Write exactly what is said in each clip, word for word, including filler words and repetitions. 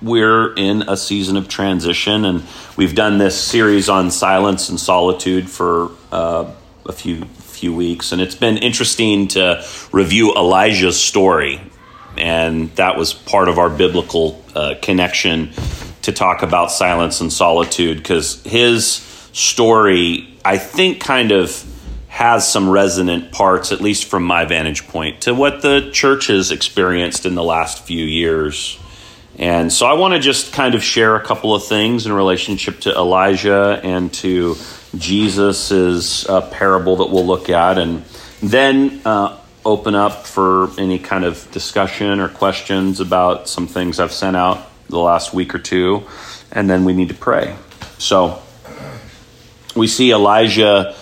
we're in a season of transition, and we've done this series on silence and solitude for uh, a few few weeks, and it's been interesting to review Elijah's story, and that was part of our biblical uh, connection to talk about silence and solitude, because his story, I think, kind of has some resonant parts, at least from my vantage point, to what the church has experienced in the last few years. And so I want to just kind of share a couple of things in relationship to Elijah and to Jesus's uh, parable that we'll look at, and then uh, open up for any kind of discussion or questions about some things I've sent out the last week or two, and then we need to pray. So we see Elijah.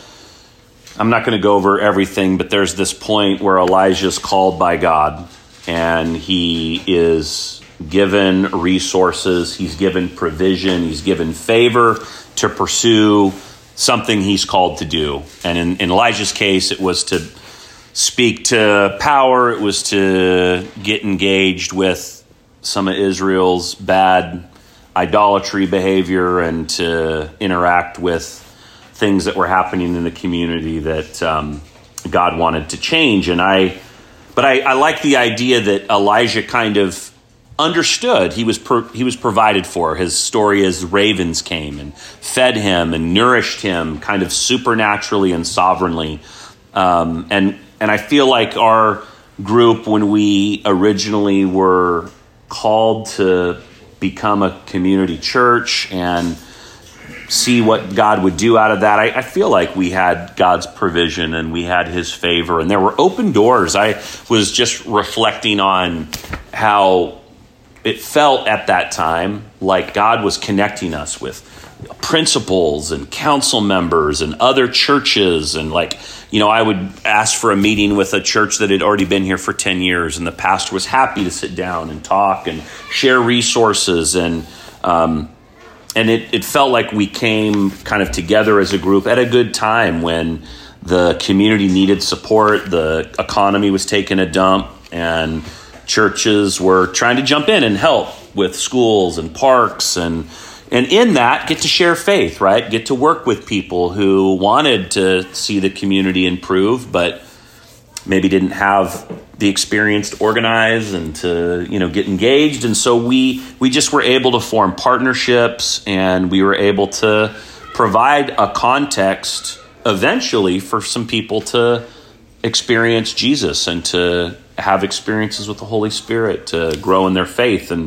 I'm not going to go over everything, but there's this point where Elijah's called by God, and he is given resources, he's given provision, he's given favor to pursue something he's called to do. And in, in Elijah's case, it was to speak to power, it was to get engaged with some of Israel's bad idolatry behavior, and to interact with things that were happening in the community that um, God wanted to change. And I, but I, I like the idea that Elijah kind of understood he was pro, he was provided for. His story is ravens came and fed him and nourished him kind of supernaturally and sovereignly. Um, and and I feel like our group, when we originally were called to become a community church and see what God would do out of that, I, I feel like we had God's provision and we had his favor, and there were open doors. I was just reflecting on how it felt at that time like God was connecting us with principals and council members and other churches. And like, you know, I would ask for a meeting with a church that had already been here for ten years, and the pastor was happy to sit down and talk and share resources. And um, and it, it felt like we came kind of together as a group at a good time when the community needed support, the economy was taking a dump, and churches were trying to jump in and help with schools and parks, and and in that get to share faith, right? Get to work with people who wanted to see the community improve, but maybe didn't have the experience to organize and to, you know, get engaged. And so we we just were able to form partnerships, and we were able to provide a context eventually for some people to experience Jesus and to have experiences with the Holy Spirit, to grow in their faith. And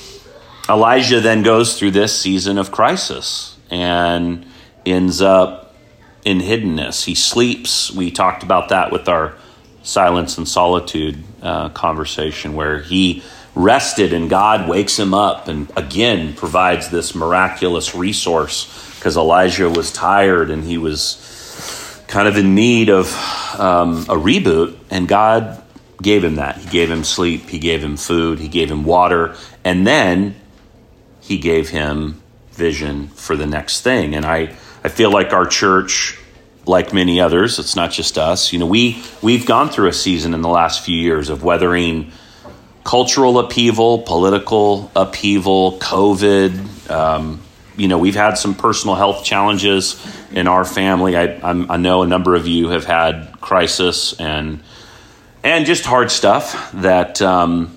Elijah then goes through this season of crisis and ends up in hiddenness. He sleeps. We talked about that with our silence and solitude uh, conversation, where he rested and God wakes him up and again provides this miraculous resource, because Elijah was tired and he was kind of in need of um, a reboot, and God gave him that. He gave him sleep, he gave him food, he gave him water, and then he gave him vision for the next thing. And I, I feel like our church, like many others, it's not just us, you know, we, we've gone through a season in the last few years of weathering cultural upheaval, political upheaval, COVID. Um, you know, we've had some personal health challenges in our family. I, I'm, I know a number of you have had crisis and And just hard stuff that um,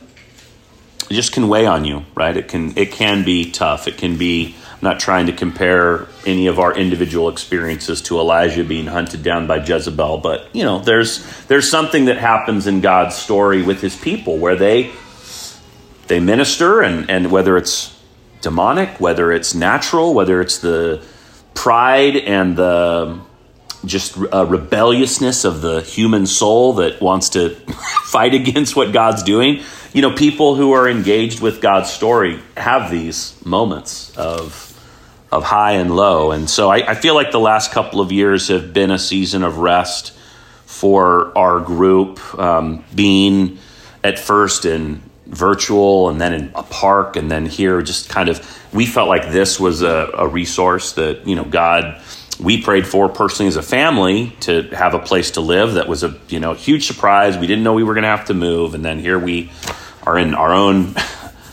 just can weigh on you, right? It can it can be tough. It can be, I'm not trying to compare any of our individual experiences to Elijah being hunted down by Jezebel, but, you know, there's there's something that happens in God's story with his people where they they minister, and, and whether it's demonic, whether it's natural, whether it's the pride and the just a rebelliousness of the human soul that wants to fight against what God's doing. You know, people who are engaged with God's story have these moments of of high and low. And so I, I feel like the last couple of years have been a season of rest for our group, um, being at first in virtual and then in a park and then here, just kind of, we felt like this was a, a resource that, you know, God, we prayed for personally as a family to have a place to live. That was a, you know, huge surprise. We didn't know we were going to have to move. And then here we are in our own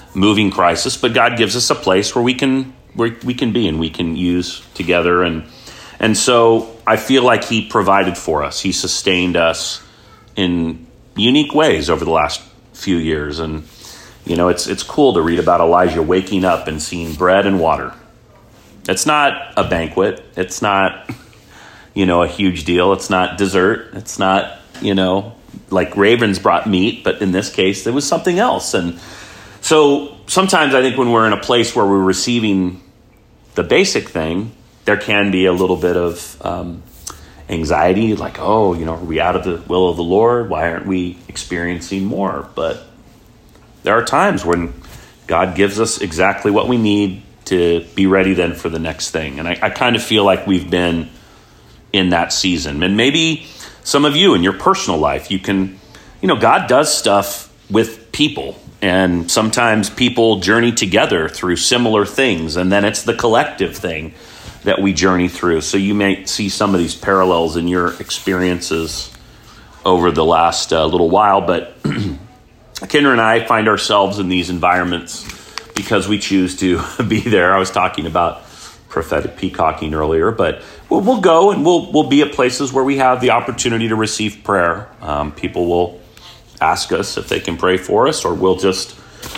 moving crisis, but God gives us a place where we can where we can be and we can use together. And and so I feel like he provided for us. He sustained us in unique ways over the last few years. And, you know, it's it's cool to read about Elijah waking up and seeing bread and water. It's not a banquet. It's not, you know, a huge deal. It's not dessert. It's not, you know, like ravens brought meat, but in this case, it was something else. And so sometimes I think when we're in a place where we're receiving the basic thing, there can be a little bit of um, anxiety, like, oh, you know, are we out of the will of the Lord? Why aren't we experiencing more? But there are times when God gives us exactly what we need to be ready then for the next thing. And I, I kind of feel like we've been in that season. And maybe some of you in your personal life, you can, you know, God does stuff with people. And sometimes people journey together through similar things. And then it's the collective thing that we journey through. So you may see some of these parallels in your experiences over the last uh, little while. But Kendra and I find ourselves in these environments because we choose to be there. I was talking about prophetic peacocking earlier, but we'll, we'll go and we'll we'll be at places where we have the opportunity to receive prayer. Um, people will ask us if they can pray for us, or we'll just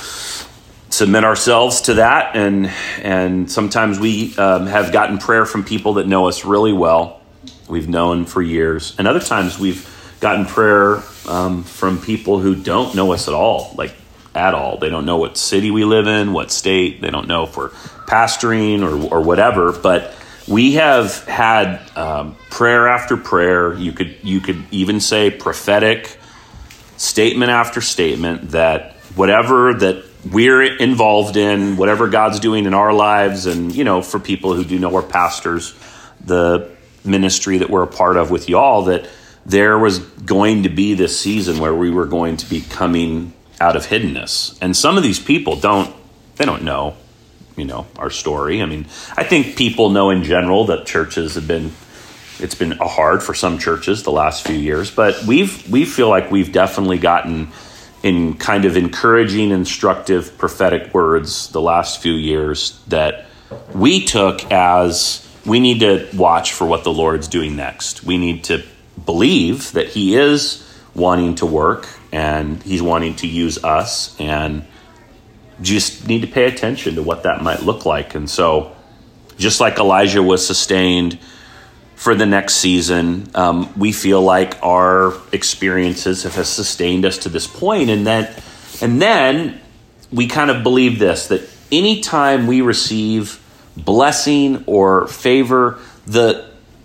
submit ourselves to that. And and sometimes we um, have gotten prayer from people that know us really well. We've known for years. And other times we've gotten prayer um, from people who don't know us at all, like at all. They don't know what city we live in, what state. They don't know if we're pastoring or, or whatever. But we have had um, prayer after prayer. You could you could even say prophetic statement after statement that whatever that we're involved in, whatever God's doing in our lives, and, you know, for people who do know we're pastors, the ministry that we're a part of with y'all, that there was going to be this season where we were going to be coming out of hiddenness. And some of these people don't, they don't know, you know, our story. I mean, I think people know in general that churches have been, it's been hard for some churches the last few years, but we've, we feel like we've definitely gotten in kind of encouraging, instructive, prophetic words the last few years that we took as we need to watch for what the Lord's doing next. We need to believe that he is wanting to work and he's wanting to use us, and just need to pay attention to what that might look like. And so just like Elijah was sustained for the next season, um, we feel like our experiences have sustained us to this point. And then, and then we kind of believe this, that anytime we receive blessing or favor, the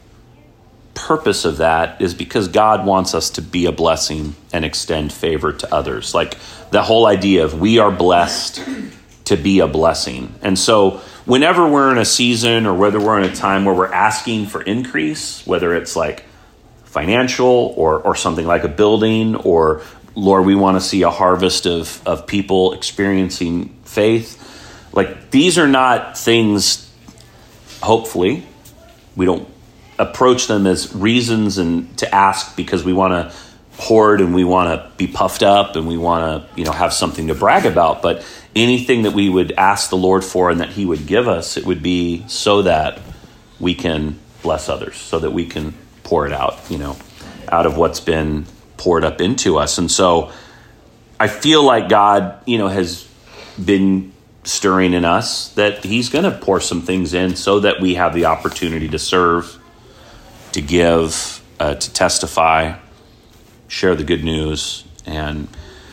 purpose of that is because God wants us to be a blessing and extend favor to others. Like the whole idea of we are blessed to be a blessing. And so whenever we're in a season, or whether we're in a time where we're asking for increase, whether it's like financial or or something like a building, or Lord, we want to see a harvest of, of people experiencing faith, like these are not things, hopefully, we don't approach them as reasons and to ask because we want to hoard and we want to be puffed up and we want to, you know, have something to brag about. But anything that we would ask the Lord for and that he would give us, it would be so that we can bless others, so that we can pour it out, you know, out of what's been poured up into us. And so I feel like God, you know, has been stirring in us that he's going to pour some things in so that we have the opportunity to serve, to give, uh, to testify, share the good news. And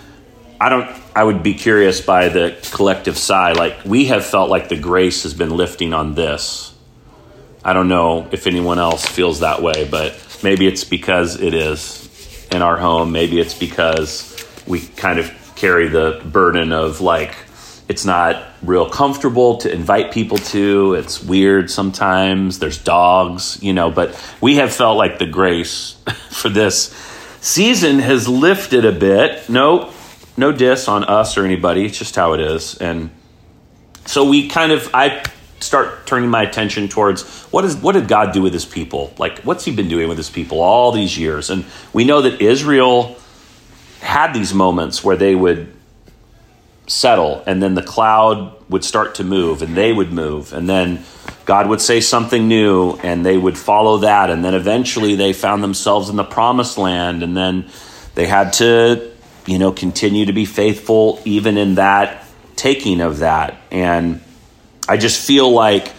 I don't, I would be curious by the collective sigh, like we have felt like the grace has been lifting on this. I don't know if anyone else feels that way, but maybe it's because it is in our home. Maybe it's because we kind of carry the burden of like, it's not real comfortable to invite people to. It's weird sometimes. There's dogs, you know, but we have felt like the grace for this season has lifted a bit. No, no diss on us or anybody. It's just how it is. And so we kind of, I start turning my attention towards what is, what did God do with his people? Like, what's he been doing with his people all these years? And we know that Israel had these moments where they would settle, and then the cloud would start to move, and they would move, and then God would say something new, and they would follow that, and then eventually they found themselves in the promised land, and then they had to, you know, continue to be faithful even in that taking of that. And I just feel like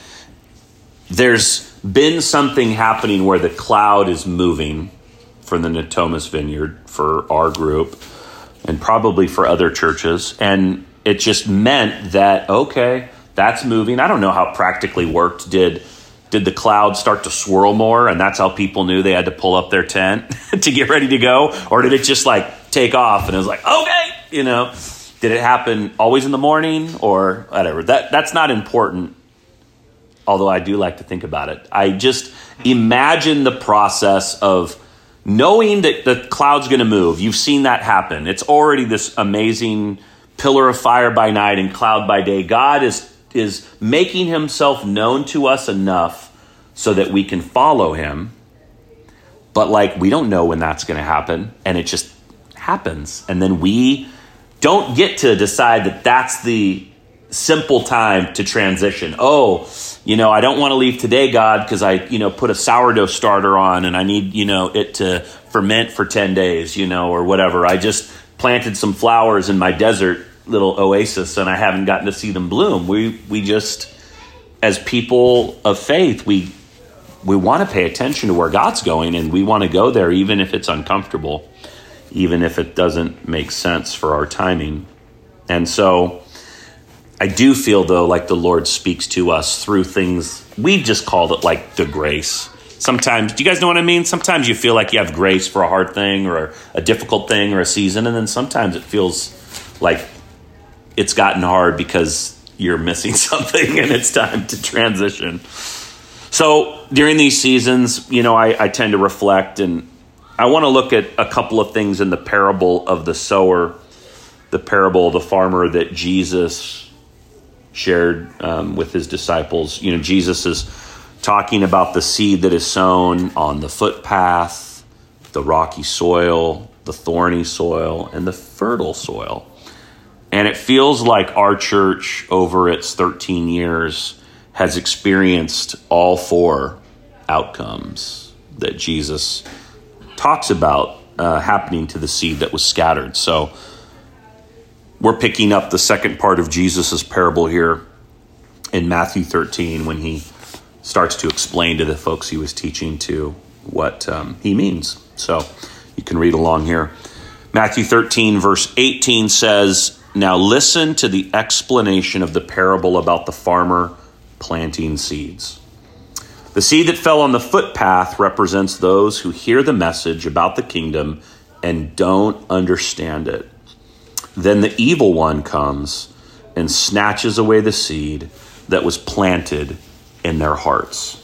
there's been something happening where the cloud is moving for the Natomas Vineyard, for our group, and probably for other churches. And it just meant that, okay, that's moving. I don't know how it practically worked. Did did the cloud start to swirl more, and that's how people knew they had to pull up their tent to get ready to go? Or did it just like take off and it was like, okay, you know? Did it happen always in the morning or whatever? That That's not important, although I do like to think about it. I just imagine the process of knowing that the cloud's going to move. You've seen that happen. It's already this amazing pillar of fire by night and cloud by day. God is is making himself known to us enough so that we can follow him. But like, we don't know when that's going to happen, and it just happens. And then we don't get to decide that that's the simple time to transition. Oh, you know, I don't want to leave today, God, because I, you know, put a sourdough starter on and I need, you know, it to ferment for ten days, you know, or whatever. I just planted some flowers in my desert little oasis and I haven't gotten to see them bloom. We we just, as people of faith, we we want to pay attention to where God's going, and we want to go there even if it's uncomfortable, even if it doesn't make sense for our timing. And so I do feel, though, like the Lord speaks to us through things. We've just called it like the grace. Sometimes, do you guys know what I mean? Sometimes you feel like you have grace for a hard thing or a difficult thing or a season, and then sometimes it feels like it's gotten hard because you're missing something and it's time to transition. So during these seasons, you know, I, I tend to reflect, and I want to look at a couple of things in the parable of the sower, the parable of the farmer that Jesus shared um, with his disciples. You know, Jesus is talking about the seed that is sown on the footpath, the rocky soil, the thorny soil, and the fertile soil. And it feels like our church over its thirteen years has experienced all four outcomes that Jesus talks about uh, happening to the seed that was scattered. So we're picking up the second part of Jesus's parable here in Matthew thirteen when he starts to explain to the folks he was teaching to what um, he means. So you can read along here. Matthew thirteen verse eighteen says, "Now listen to the explanation of the parable about the farmer planting seeds. The seed that fell on the footpath represents those who hear the message about the kingdom and don't understand it. Then the evil one comes and snatches away the seed that was planted in their hearts."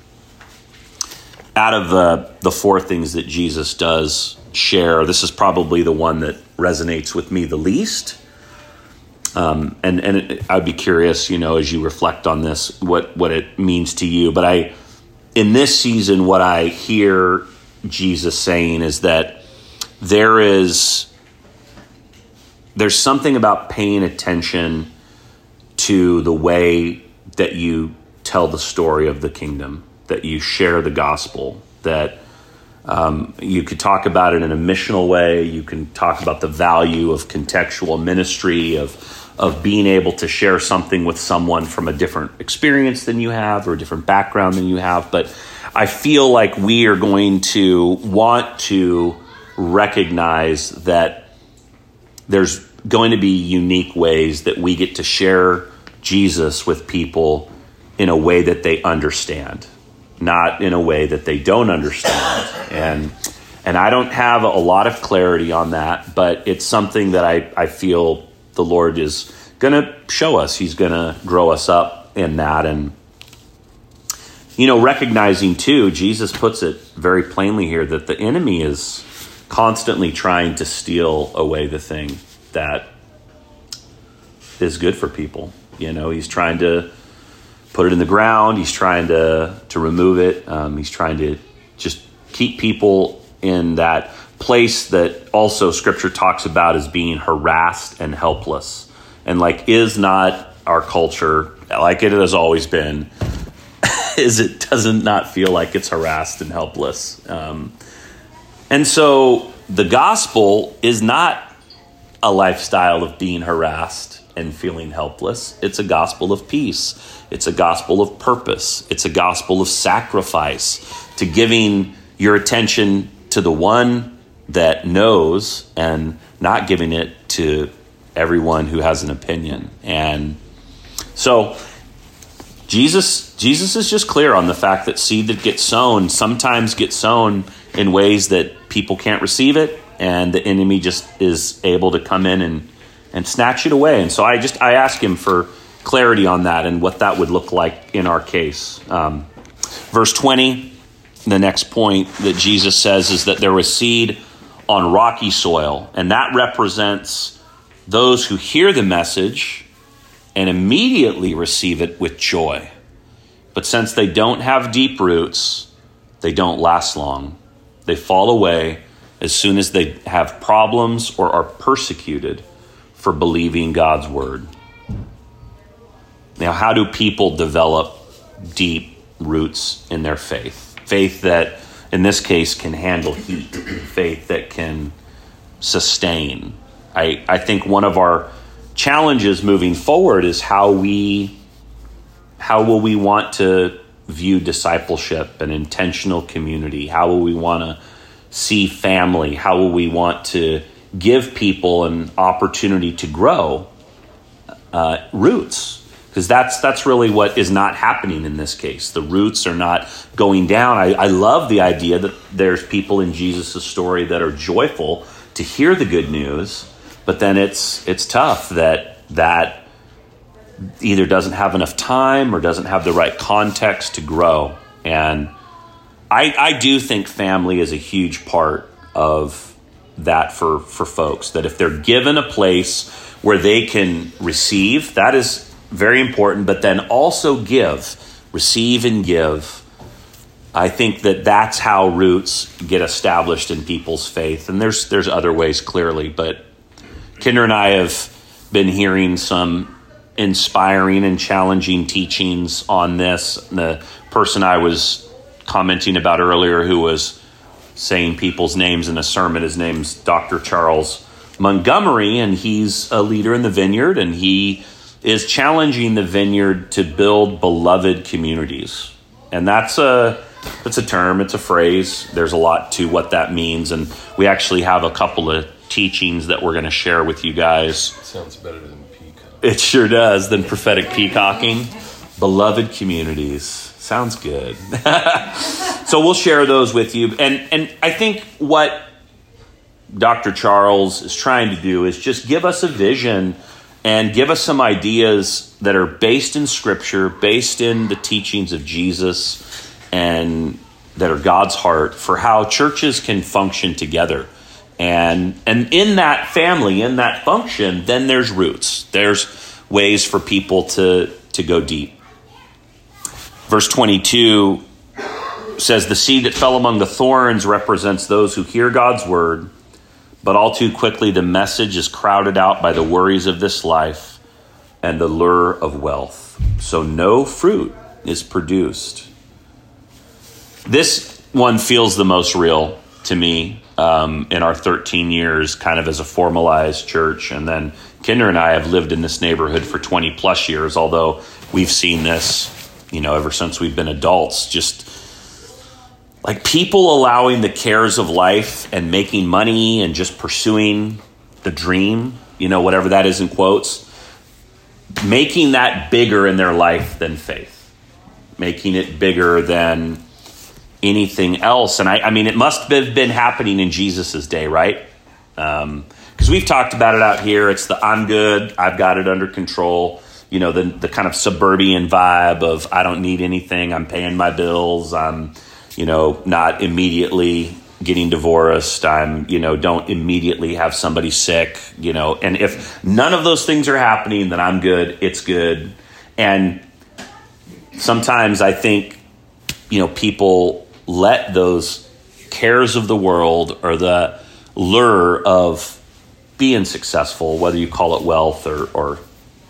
Out of the, the four things that Jesus does share, this is probably the one that resonates with me the least. Um, and and it, I'd be curious, you know, as you reflect on this, what, what it means to you. But I, in this season, what I hear Jesus saying is that there is, there's something about paying attention to the way that you tell the story of the kingdom, that you share the gospel, that um, you could talk about it in a missional way. You can talk about the value of contextual ministry, of of being able to share something with someone from a different experience than you have or a different background than you have. But I feel like we are going to want to recognize that there's going to be unique ways that we get to share Jesus with people in a way that they understand, not in a way that they don't understand. And and I don't have a lot of clarity on that, but it's something that I, I feel the Lord is going to show us. He's going to grow us up in that. And, you know, recognizing too, Jesus puts it very plainly here that the enemy is constantly trying to steal away the thing that is good for people. You know, he's trying to put it in the ground. He's trying to, to remove it. Um, he's trying to just keep people in that place that also Scripture talks about as being harassed and helpless. And like, is not our culture, like it has always been, is it doesn't not feel like it's harassed and helpless. Um, and so the gospel is not a lifestyle of being harassed and feeling helpless. It's a gospel of peace. It's a gospel of purpose. It's a gospel of sacrifice, to giving your attention to the one that knows and not giving it to everyone who has an opinion. And so Jesus, Jesus is just clear on the fact that seed that gets sown sometimes gets sown in ways that people can't receive it, and the enemy just is able to come in and, and snatch it away. And so I just I ask him for clarity on that and what that would look like in our case. Um, verse twenty, the next point that Jesus says is that there was seed on rocky soil, and that represents those who hear the message and immediately receive it with joy. But since they don't have deep roots, they don't last long. They fall away as soon as they have problems or are persecuted for believing God's word. Now, how do people develop deep roots in their faith? Faith that, in this case, can handle heat. Faith that can sustain. I, I think one of our challenges moving forward is how we, how will we want to view discipleship and intentional community? How will we want to see family? How will we want to give people an opportunity to grow uh, roots? Because that's that's really what is not happening in this case. The roots are not going down. I, I love the idea that there's people in Jesus' story that are joyful to hear the good news, but then it's it's tough that that either doesn't have enough time or doesn't have the right context to grow. And I, I do think family is a huge part of that for, for folks, that if they're given a place where they can receive, that is very important, but then also give, receive and give. I think that that's how roots get established in people's faith. And there's there's other ways, clearly, but Kinder and I have been hearing some inspiring and challenging teachings on this. The person I was commenting about earlier who was saying people's names in a sermon, his name's Doctor Charles Montgomery, and he's a leader in the Vineyard, and he is challenging the Vineyard to build beloved communities. And that's a it's a term, it's a phrase. There's a lot to what that means, and we actually have a couple of teachings that we're going to share with you guys. Sounds better than peacock. It sure does, than prophetic peacocking. Beloved communities. Sounds good. So we'll share those with you. And and I think what Doctor Charles is trying to do is just give us a vision and give us some ideas that are based in Scripture, based in the teachings of Jesus, and that are God's heart for how churches can function together. And and in that family, in that function, then there's roots. There's ways for people to, to go deep. Verse twenty-two says, the seed that fell among the thorns represents those who hear God's word, but all too quickly the message is crowded out by the worries of this life and the lure of wealth. So no fruit is produced. This one feels the most real to me um, in our thirteen years kind of as a formalized church. And then Kinder and I have lived in this neighborhood for twenty plus years, although we've seen this, you know, ever since we've been adults, just like people allowing the cares of life and making money and just pursuing the dream, you know, whatever that is in quotes, making that bigger in their life than faith, making it bigger than anything else. And I, I mean, it must have been happening in Jesus's day, right? Um, because we've talked about it out here. It's the I'm good, I've got it under control. You know, the the kind of suburban vibe of I don't need anything, I'm paying my bills, I'm, you know, not immediately getting divorced, I'm, you know, don't immediately have somebody sick, you know, and if none of those things are happening, then I'm good, it's good. And sometimes I think, you know, people let those cares of the world or the lure of being successful, whether you call it wealth or, or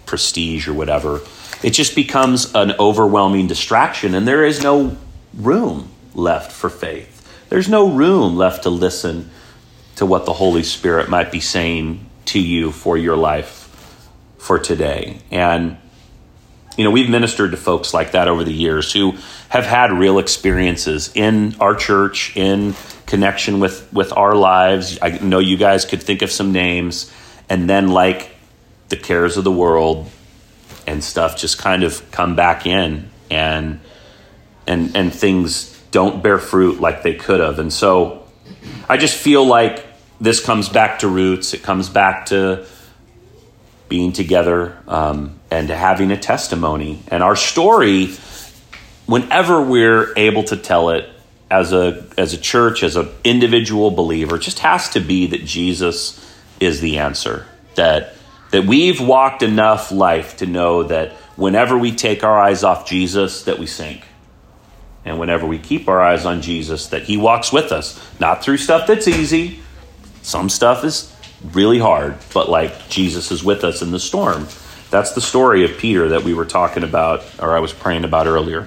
prestige or whatever, it just becomes an overwhelming distraction, and there is no room left for faith. There's no room left to listen to what the Holy Spirit might be saying to you for your life for today. And, you know, we've ministered to folks like that over the years who have had real experiences in our church, in connection with, with our lives. I know you guys could think of some names, and then like the cares of the world and stuff just kind of come back in, and and and things don't bear fruit like they could have. And so I just feel like this comes back to roots. It comes back to being together um, and to having a testimony. And our story, whenever we're able to tell it as a as a church, as an individual believer, just has to be that Jesus is the answer. That that we've walked enough life to know that whenever we take our eyes off Jesus, that we sink. And whenever we keep our eyes on Jesus, that he walks with us. Not through stuff that's easy. Some stuff is really hard, but like Jesus is with us in the storm. That's the story of Peter that we were talking about, or I was praying about earlier.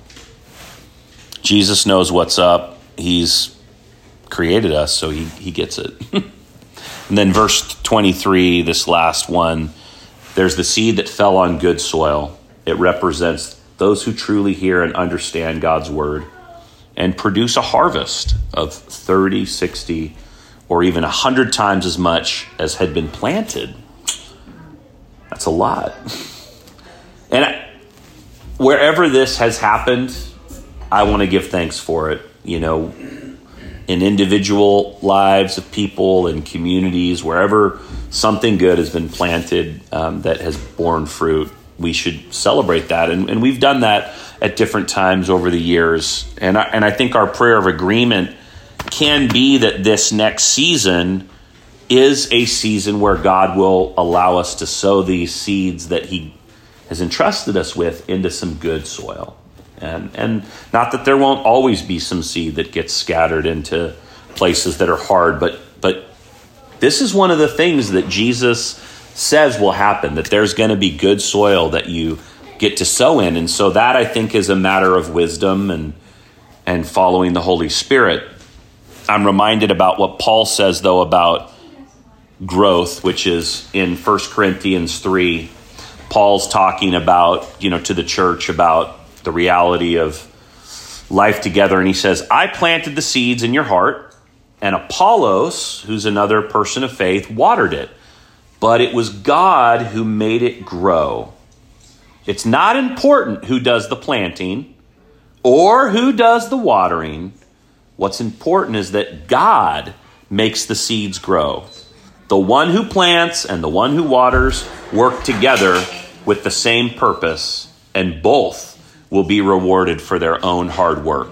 Jesus knows what's up. He's created us, so he, he gets it. And then verse twenty-three, this last one, there's the seed that fell on good soil. It represents those who truly hear and understand God's word and produce a harvest of thirty, sixty, or even one hundred times as much as had been planted. That's a lot. And I, wherever this has happened, I want to give thanks for it. You know, in individual lives of people and communities, wherever something good has been planted um, that has borne fruit, we should celebrate that. And, and we've done that at different times over the years. And I, and I think our prayer of agreement can be that this next season is a season where God will allow us to sow these seeds that he has entrusted us with into some good soil. And and not that there won't always be some seed that gets scattered into places that are hard, but but this is one of the things that Jesus says will happen, that there's going to be good soil that you get to sow in. And so that, I think, is a matter of wisdom and and following the Holy Spirit. I'm reminded about what Paul says, though, about growth, which is in First Corinthians three. Paul's talking about, you know, to the church about the reality of life together. And he says, I planted the seeds in your heart, and Apollos, who's another person of faith, watered it. But it was God who made it grow. It's not important who does the planting or who does the watering. What's important is that God makes the seeds grow. The one who plants and the one who waters work together with the same purpose, and both will be rewarded for their own hard work.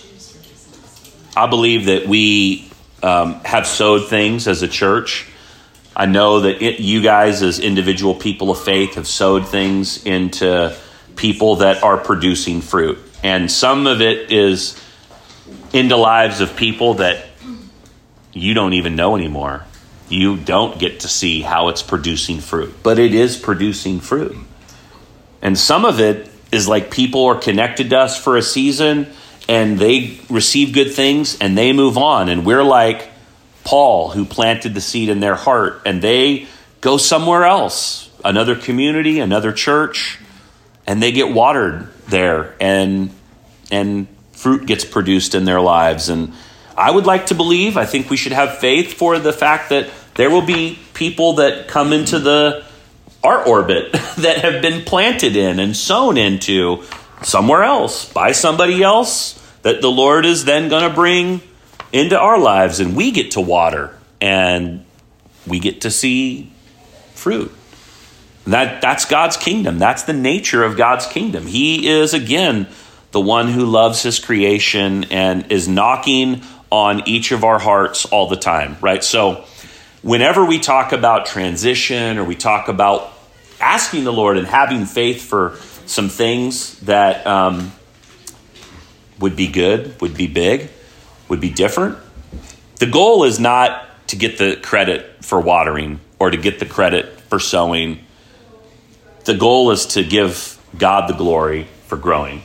I believe that we um, have sowed things as a church. I know that it, you guys as individual people of faith have sowed things into people that are producing fruit. And some of it is into lives of people that you don't even know anymore. You don't get to see how it's producing fruit, but it is producing fruit. And some of it is like people are connected to us for a season and they receive good things and they move on. And we're like Paul, who planted the seed in their heart, and they go somewhere else, another community, another church, and they get watered there, and and fruit gets produced in their lives. And I would like to believe, I think we should have faith for the fact that there will be people that come into the our orbit that have been planted in and sown into somewhere else by somebody else that the Lord is then going to bring into our lives, and we get to water and we get to see fruit. That that's God's kingdom. That's the nature of God's kingdom. He is, again, the one who loves his creation and is knocking on each of our hearts all the time, right? So whenever we talk about transition, or we talk about asking the Lord and having faith for some things that um, would be good, would be big, would be different, the goal is not to get the credit for watering or to get the credit for sowing. the goal is to give God the glory for growing.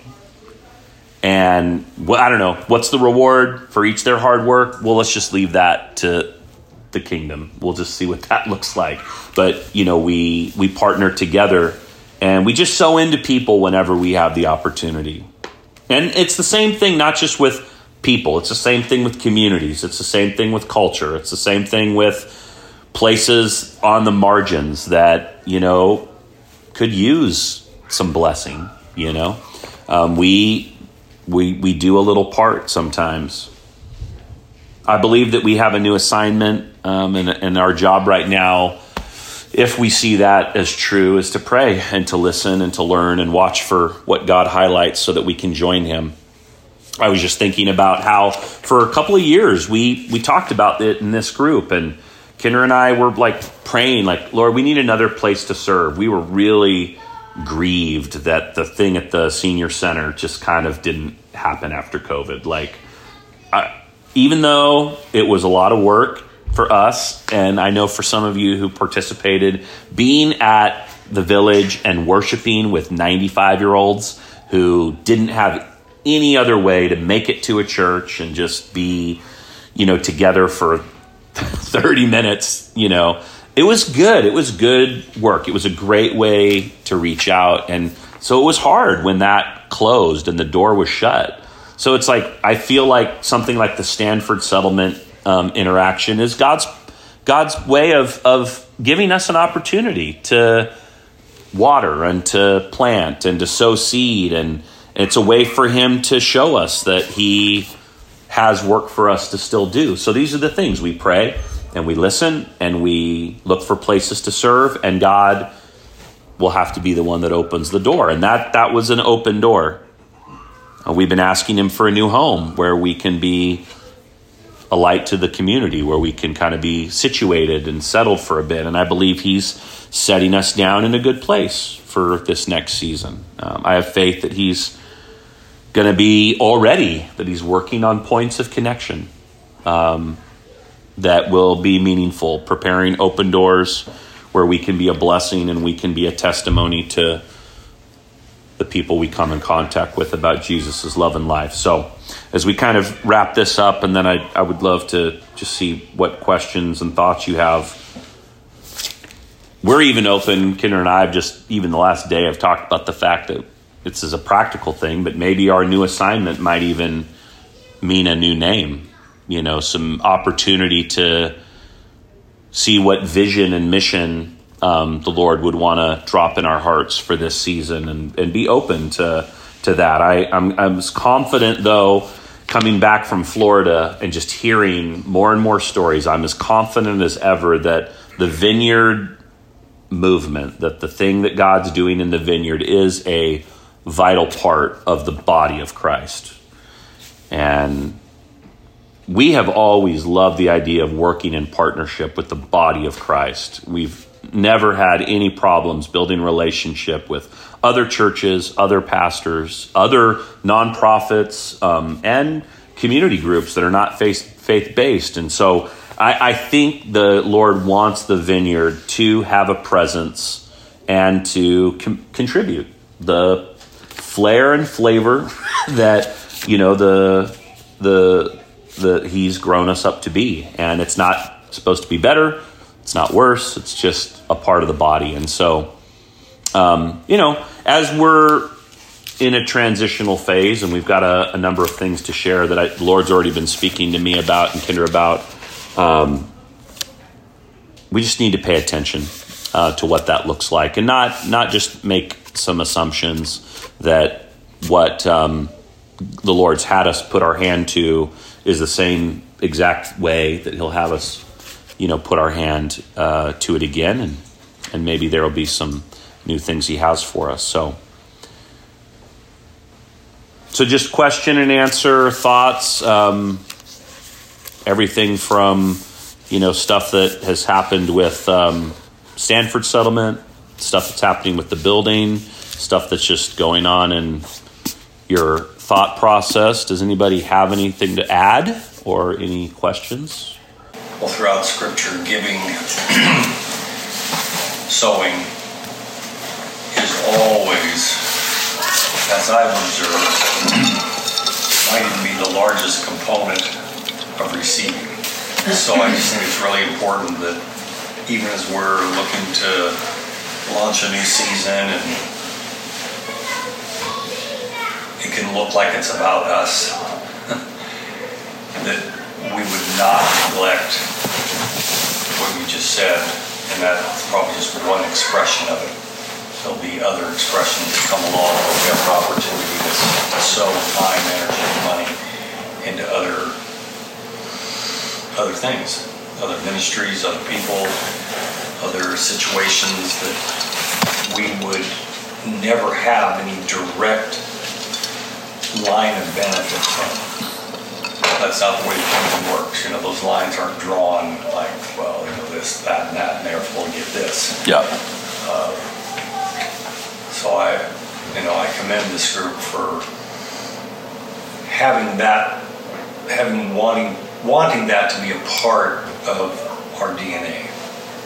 And well, I don't know, what's the reward for each their hard work? Well, let's just leave that to the kingdom. We'll just see what that looks like. But, you know, we we partner together and we just sow into people whenever we have the opportunity. And it's the same thing, not just with people. It's the same thing with communities. It's the same thing with culture. It's the same thing with places on the margins that, you know, could use some blessing, you know. Um, we, we, we do a little part sometimes. I believe that we have a new assignment, um, and, and our job right now, if we see that as true, is to pray and to listen and to learn and watch for what God highlights so that we can join him. I was just thinking about how for a couple of years we we talked about it in this group, and Kendra and I were like praying, like, Lord, we need another place to serve. We were really grieved that the thing at the senior center just kind of didn't happen after COVID. Like, I, even though it was a lot of work for us, and I know for some of you who participated, being at the Village and worshiping with ninety-five-year-olds who didn't have any other way to make it to a church and just be, you know, together for thirty minutes, you know, it was good. It was good work. It was a great way to reach out. And so it was hard when that closed and the door was shut. So it's like, I feel like something like the Stanford Settlement um, interaction is God's God's way of, of giving us an opportunity to water and to plant and to sow seed. And it's a way for him to show us that he has work for us to still do. So these are the things. We pray and we listen and we look for places to serve, and God will have to be the one that opens the door. And that, that was an open door. Uh, we've been asking him for a new home where we can be a light to the community, where we can kind of be situated and settled for a bit. And I believe he's setting us down in a good place for this next season. Um, I have faith that he's going to be already, that he's working on points of connection um, that will be meaningful, preparing open doors where we can be a blessing and we can be a testimony to the people we come in contact with about Jesus' love and life. So as we kind of wrap this up, and then I, I would love to just see what questions and thoughts you have. We're even open, Kendra and I have just, even the last day, I've talked about the fact that this is a practical thing, but maybe our new assignment might even mean a new name, you know, some opportunity to see what vision and mission um, the Lord would want to drop in our hearts for this season, and, and be open to to that. I, I'm, I'm confident, though, coming back from Florida and just hearing more and more stories, I'm as confident as ever that the Vineyard movement, that the thing that God's doing in the Vineyard is a vital part of the body of Christ. And we have always loved the idea of working in partnership with the body of Christ. We've never had any problems building relationship with other churches, other pastors, other nonprofits, um, and community groups that are not faith, faith-based. And so I, I think the Lord wants the Vineyard to have a presence and to com- contribute the flair and flavor that, you know, the the the he's grown us up to be. And it's not supposed to be better. It's not worse. It's just a part of the body. And so, um, you know, as we're in a transitional phase, and we've got a, a number of things to share that I, the Lord's already been speaking to me about and Kendra about, um, we just need to pay attention uh, to what that looks like, and not not just make some assumptions that what um, the Lord's had us put our hand to is the same exact way that he'll have us, you know, put our hand uh, to it again. And, and maybe there will be some new things he has for us. So, so just question and answer, thoughts, um, everything from, you know, stuff that has happened with um, Stanford Settlement, stuff that's happening with the building, stuff that's just going on in your thought process. Does anybody have anything to add or any questions? Well, throughout Scripture, giving, sowing always, as I've observed, might even be the largest component of receiving. So I just think it's really important that even as we're looking to launch a new season and it can look like it's about us, that we would not neglect what you just said, and that's probably just one expression of it. There'll be other expressions that come along where we have an opportunity to, to sow time, energy, and money into other other things, other ministries, other people, other situations that we would never have any direct line of benefit from. That's not the way the kingdom works. You know, those lines aren't drawn like, well, you know, this, that, and that, and therefore get this. Yeah. Uh, so I, you know, I commend this group for having that, having wanting, wanting that to be a part of our D N A.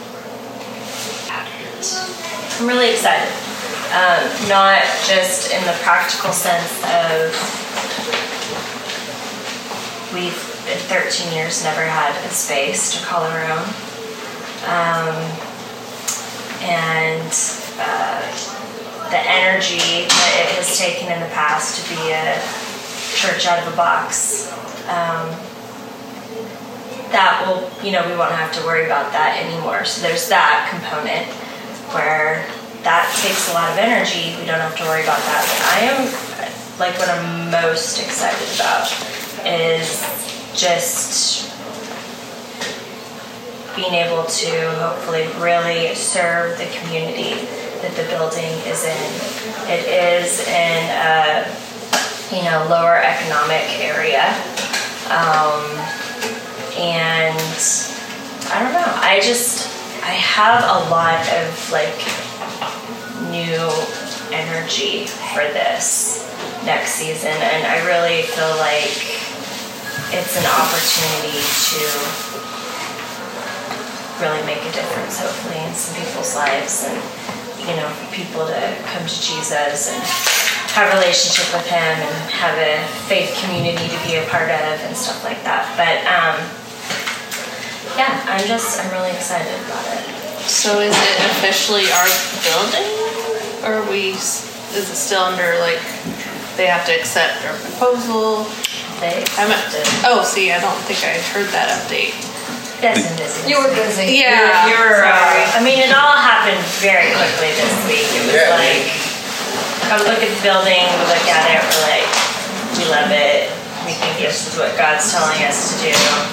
I'm really excited. Um, not just in the practical sense of we've in thirteen years never had a space to call our own. Um, and uh, the energy that it has taken in the past to be a church out of a box. Um, that will, you know, we won't have to worry about that anymore. So there's that component where that takes a lot of energy. We don't have to worry about that. But I am, like, what I'm most excited about is just being able to hopefully really serve the community that the building is in. It is in a, you know, lower economic area. Um, and I don't know, I just, I have a lot of like new energy for this next season, and I really feel like it's an opportunity to really make a difference, hopefully, in some people's lives, and, you know, for people to come to Jesus and have a relationship with him and have a faith community to be a part of and stuff like that. But um, yeah, I'm just, I'm really excited about it. So is it officially our building? Or are we, is it still under, like, they have to accept our proposal? They I'm at, accepted. oh, see, I don't think I heard that update. That's been busy. You were busy. Yeah, You were, sorry. uh, I mean, it all happened very quickly this week. It was Yeah. like, come look at the building, we look at it, we're like, we love it. We think this is what God's telling us to do.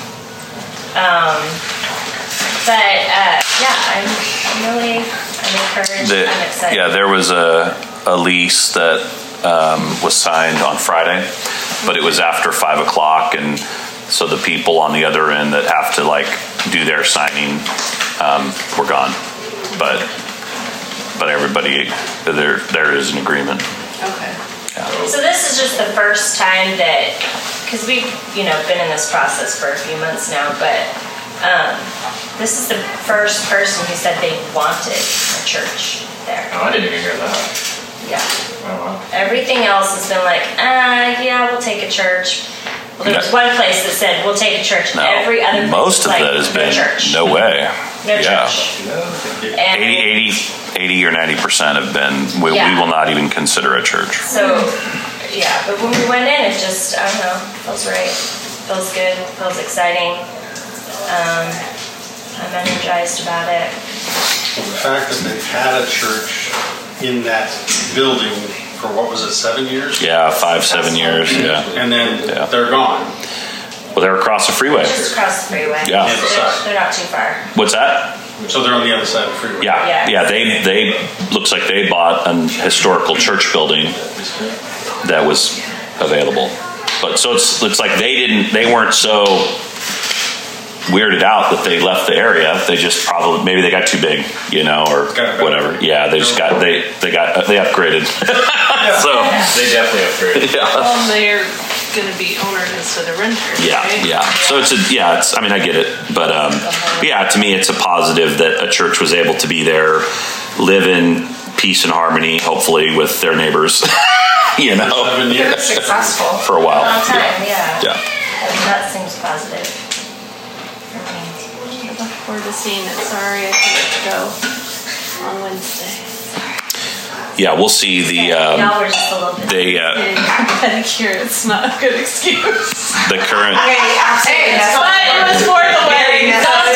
Um, but, uh, yeah, I'm, I'm really, I'm encouraged, The- I'm excited. Yeah, there was a, a lease that um, was signed on Friday, but it was after five o'clock, and so the people on the other end that have to like do their signing um, were gone. But but everybody, there there is an agreement. Okay. So this is just the first time that, because we've, you know, been in this process for a few months now, but um, this is the first person who said they wanted a church there. Oh, I didn't even hear that. Yeah. Oh, wow. Everything else has been like, uh, yeah, we'll take a church. Well, there was No. one place that said, we'll take a church. No, Every other place most was of like, that has no been church. no way. No Yeah. church. No, thank you. And eighty, eighty, eighty or ninety percent have been. We, Yeah. we will not even consider a church. So, yeah, but when we went in, it just, I don't know, feels right. Feels good, feels exciting. Um, I'm energized about it. Well, the fact that they've had a church in that building for, what was it, seven years? Yeah, five, seven years. Yeah. And then Yeah. they're gone. Well, they're across the freeway. Just across the freeway. Yeah. They're, they're not too far. What's that? So they're on the other side of the freeway. Yeah, Yeah. yeah. They they looks like they bought an historical church building that was available. But so it's it's like they didn't they weren't so weirded out that they left the area. They just probably maybe they got too big, you know, or Got better. whatever. Yeah, they just got they they got they upgraded. So They definitely upgraded. yeah. Well, they're going to be owners instead of renters, Yeah, right? yeah. So it's a yeah. It's I mean I get it, but um, but yeah. To me, it's a positive that a church was able to be there, live in peace and harmony, hopefully, with their neighbors. You know, Seven They're years. successful. for a while. Long time, yeah. Yeah. That seems positive. I look forward to seeing it. Sorry I couldn't go on Wednesday. Yeah, we'll see the um, Y'all were just a little bit. they uh, Getting pedicure, it's not a good excuse. the current Hey, it's fine. It was for the wedding.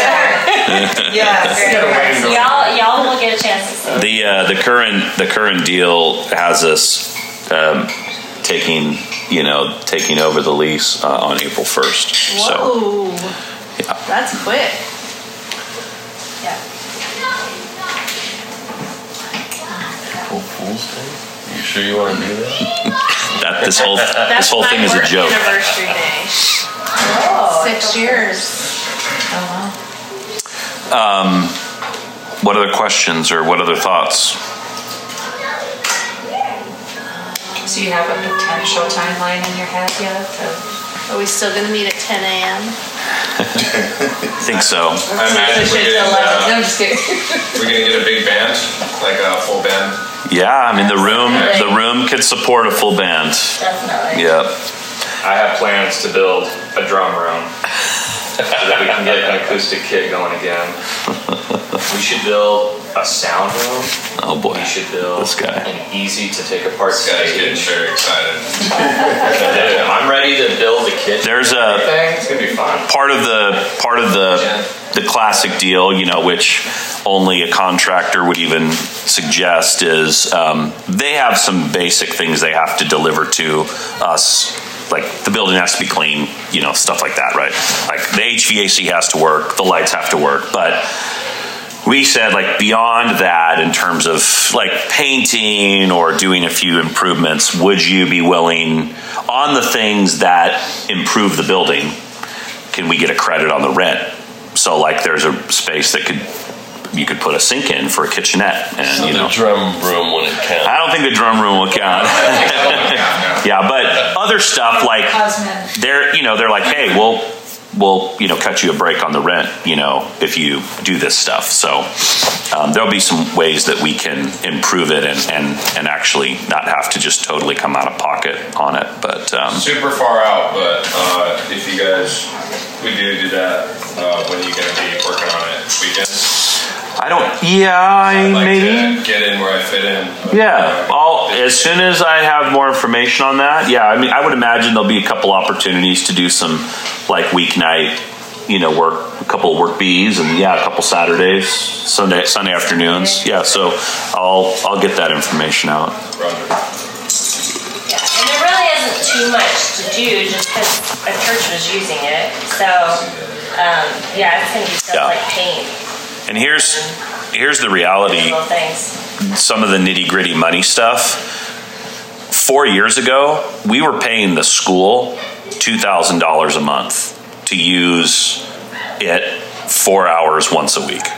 Yes. Y'all, y'all will get a chance to see. the uh, the current the current deal has us um, taking you know taking over the lease uh, on April first. So Whoa, yeah. that's quick. Yeah. April Fool's Day? You sure you want to do that? that this whole this That's whole my thing is a work joke. Anniversary day. Oh, Six years. What other questions or what other thoughts? So you have a potential timeline in your head yet? Of- Are we still gonna meet at ten a.m.? I think so. I imagine Push we're it to getting, eleven. No, uh, I'm just kidding. we're gonna get a big band, like a full band. Yeah, I mean the room the room could support a full band. definitely. Yeah. I have plans to build a drum room so that we can get an acoustic kit going again. We should build a sound room. Oh boy. We should build This guy. an easy to take apart This guy's getting stage. very excited. I'm ready to build the kitchen. There's a Everything. It's gonna be fun. part of the part of the the classic deal, you know, which only a contractor would even suggest is um, they have some basic things they have to deliver to us. Like the building has to be clean, you know, stuff like that, right? Like the H V A C has to work, the lights have to work, but we said like beyond that in terms of like painting or doing a few improvements, would you be willing on the things that improve the building? Can we get a credit on the rent? So like there's a space that could you could put a sink in for a kitchenette, and So you the know. drum room wouldn't count. I don't think the drum room will count. Yeah, but other stuff like Cosmetic. they're you know they're like, hey, we'll we'll you know cut you a break on the rent, you know, if you do this stuff. So um, there'll be some ways that we can improve it and and and actually not have to just totally come out of pocket on it. But um, Super far out, but uh, if you guys, we do do that, uh, when are you gonna be working on it? Weekends? I don't. Yeah, I I'd like maybe. to get in where I fit in. but, Yeah, uh, I'll, as soon as I have more information on that, yeah, I mean, I would imagine there'll be a couple opportunities to do some like weeknight, you know, work, a couple of work bees, and yeah, a couple Saturdays, Sunday, Sunday afternoons. Yeah, so I'll I'll get that information out. Roger. Yeah, and there really isn't too much to do just because a church was using it. So, um, yeah, it's gonna be stuff Yeah. like paint, And here's here's the reality. little things. Some of the nitty gritty money stuff. Four years ago, we were paying the school two thousand dollars a month to use it four hours once a week.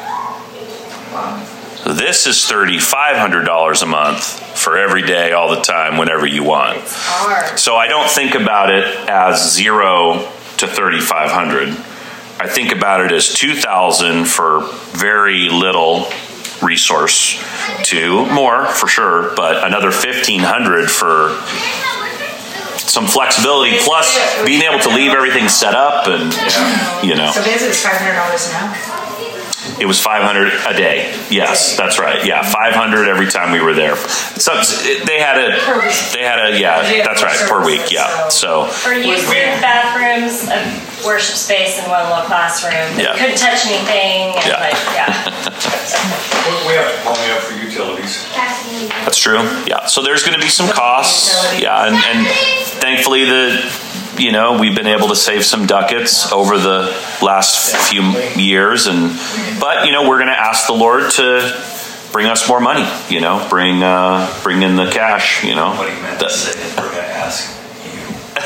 This is three thousand five hundred dollars a month for every day, all the time, whenever you want. Hard. So I don't think about it as zero to thirty five hundred. I think about it as two thousand for very little resource to more for sure, but another fifteen hundred for some flexibility, plus being able to leave everything set up and you know. So basically it's five hundred dollars an hour. It was five hundred a day. Yes, that's right. Yeah, five hundred every time we were there. So they had a, they had a, yeah, that's right, per week. Yeah. So Or using bathrooms, a worship space, and one little classroom. Yeah. Couldn't touch anything. And Yeah. like, yeah. We have to pony up for utilities. that's true. Yeah. So there's going to be some costs. Yeah, and, and thankfully the, you know, we've been able to save some ducats over the last few years, and but you know we're going to ask the Lord to bring us more money. You know, bring uh, bring in the cash. You know. What he meant to say is we're going to ask you.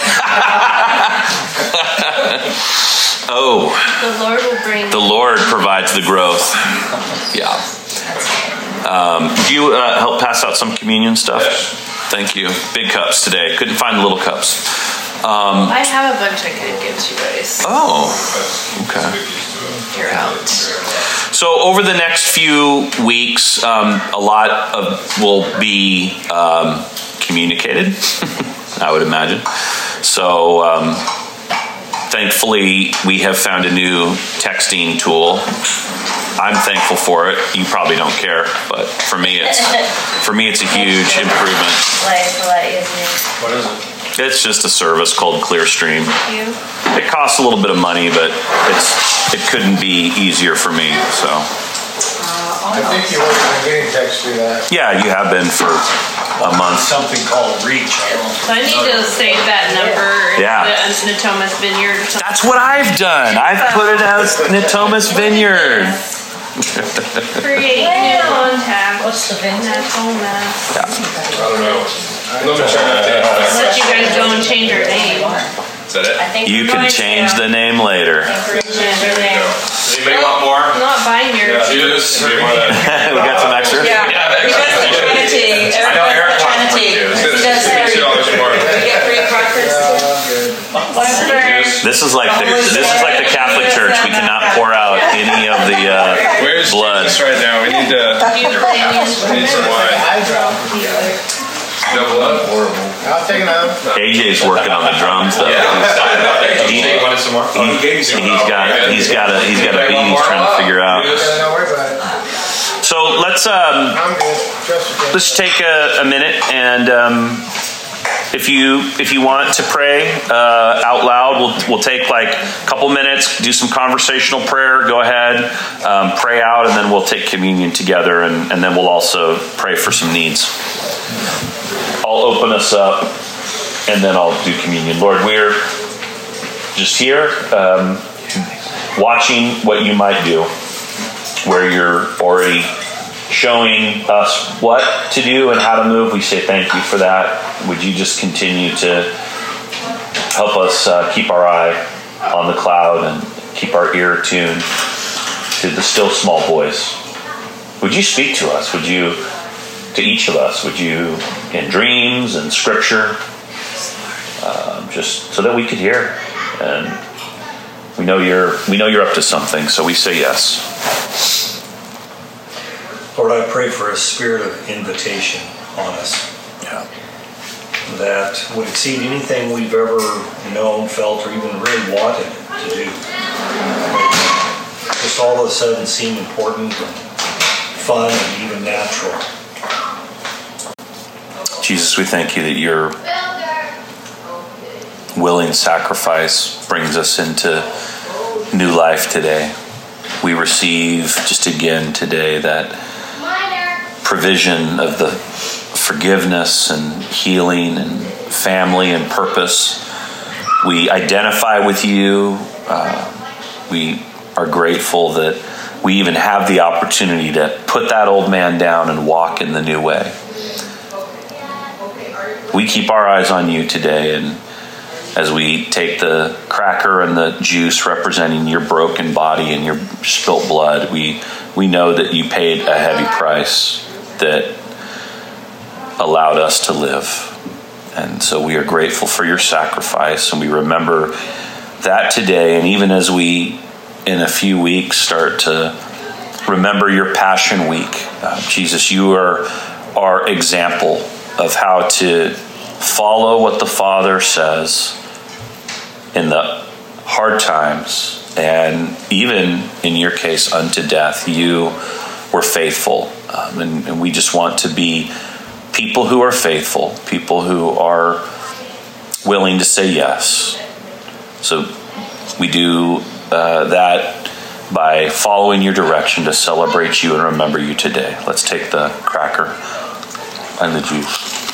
Oh, The Lord will bring. the Lord provides the growth. Yeah. Um, do you uh, help pass out some communion stuff? Yes. Thank you. Big cups today. Couldn't find the little cups. Um, I have a bunch I could give to you guys. oh, okay. You're out. So over the next few weeks, um, a lot of will be um, communicated, I would imagine. So um, thankfully, we have found a new texting tool. I'm thankful for it. You probably don't care, but for me, it's for me, it's a huge improvement. Like, let you see. What is it? It's just a service called Clearstream. You? It costs a little bit of money, but it's it couldn't be easier for me. So I think you were getting text through that. yeah, you have been for a month. Something called Reach. I don't So I need to save that number. Yeah. As Natomas Vineyard or something. That's what I've done. I've put it as Natomas Vineyard. Create new contact. What's the vintage? Natomas. I don't know. Let me try that. Let you guys go and change your name. Is that it? I think You we're can going change to. the name later. I think we're Change your going to. name. Does anybody want more? I'm not buying yours. Yeah, do this. Do you want that? We got some extra. Yeah, you guys the Trinity. I know Eric Everyone's wants the one Trinity. too. It's He gonna does be two dollars more. You get free breakfast. This is like the this is like the Catholic Church. We cannot pour out any of the uh, Where's blood. Jesus right now? We need to. Do you plan We need some wine. I dropped. Double up. I'll take another. A J's working on the drums though. He wanted some more. He, he's got he's got a he's got a beat he's trying to figure out. Don't worry about it. So let's um I'm good. Trust me. let's take a, a minute and um, if you if you want to pray uh, out loud, we'll we'll take like a couple minutes, do some conversational prayer. Go ahead, um, pray out, and then we'll take communion together, and, and then we'll also pray for some needs. I'll open us up, and then I'll do communion. Lord, we're just here um, watching what you might do, where you're already showing us what to do and how to move. We say thank you for that. Would you just continue to help us uh, keep our eye on the cloud and keep our ear tuned to the still small voice? Would you speak to us? Would you, to each of us, would you, in dreams and scripture, um, just so that we could hear? And we know you're we know you're up to something, so we say yes. Lord, I pray for a spirit of invitation on us Yeah. that would exceed anything we've ever known, felt, or even really wanted to do. Make just all of a sudden seem important and fun and even natural. Jesus, we thank you that your willing sacrifice brings us into new life today. We receive just again today that provision of the forgiveness and healing and family and purpose. We identify with you. Uh, we are grateful that we even have the opportunity to put that old man down and walk in the new way. We keep our eyes on you today, and as we take the cracker and the juice representing your broken body and your spilt blood, we we know that you paid a heavy price that allowed us to live. And so we are grateful for your sacrifice, and we remember that today. And even as we, in a few weeks, start to remember your Passion Week, uh, Jesus, you are our example of how to follow what the Father says in the hard times, and even in your case unto death. You were faithful, um, and, and we just want to be people who are faithful, people who are willing to say yes. So we do uh, that by following your direction to celebrate you and remember you today. Let's take the cracker and the juice.